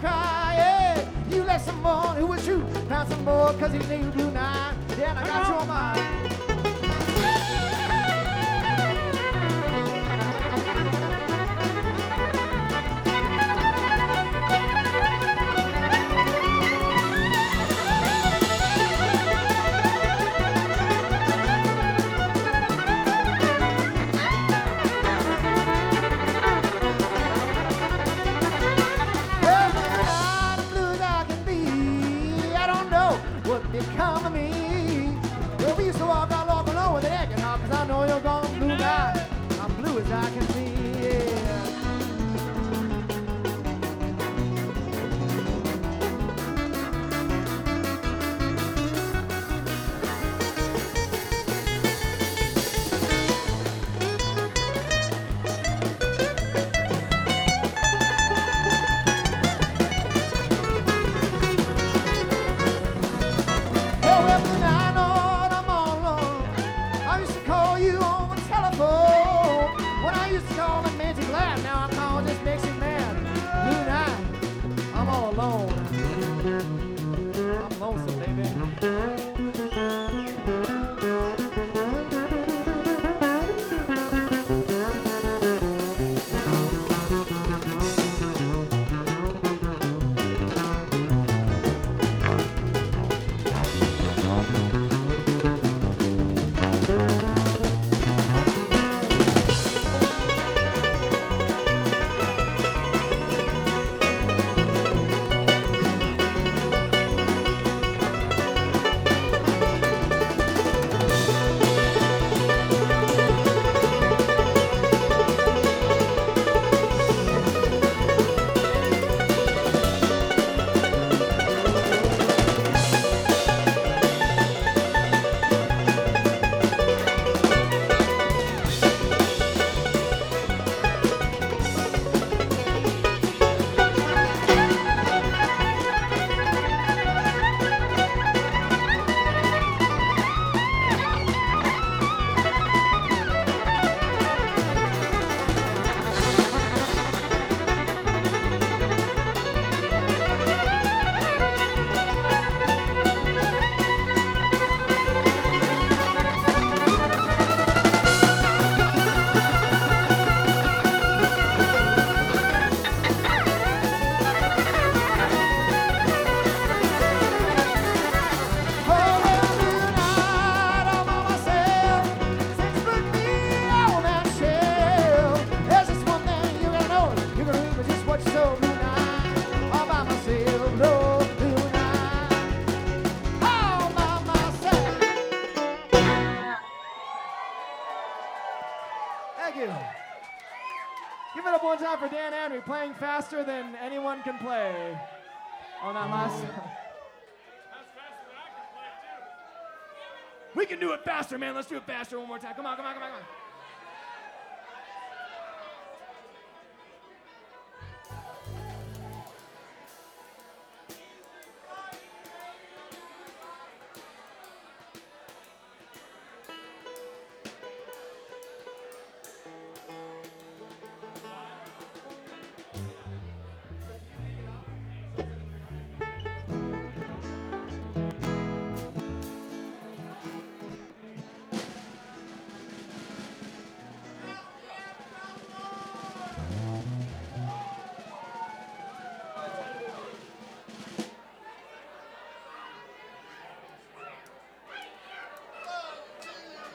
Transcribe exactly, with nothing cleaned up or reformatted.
cry, yeah. You let someone who was true find some more, cause he named Blue Nine. Then I got your mind. Become of me. Well, we used to walk all over alone with an egg and hop, cause I know you're gone blue night. I'm blue as I can see, yeah. Thank you. Give it up one time for Dan Henry, playing faster than anyone can play on that last song. That's faster than I can play, too. We can do it faster, man. Let's do it faster one more time. Come on, come on, come on, come on.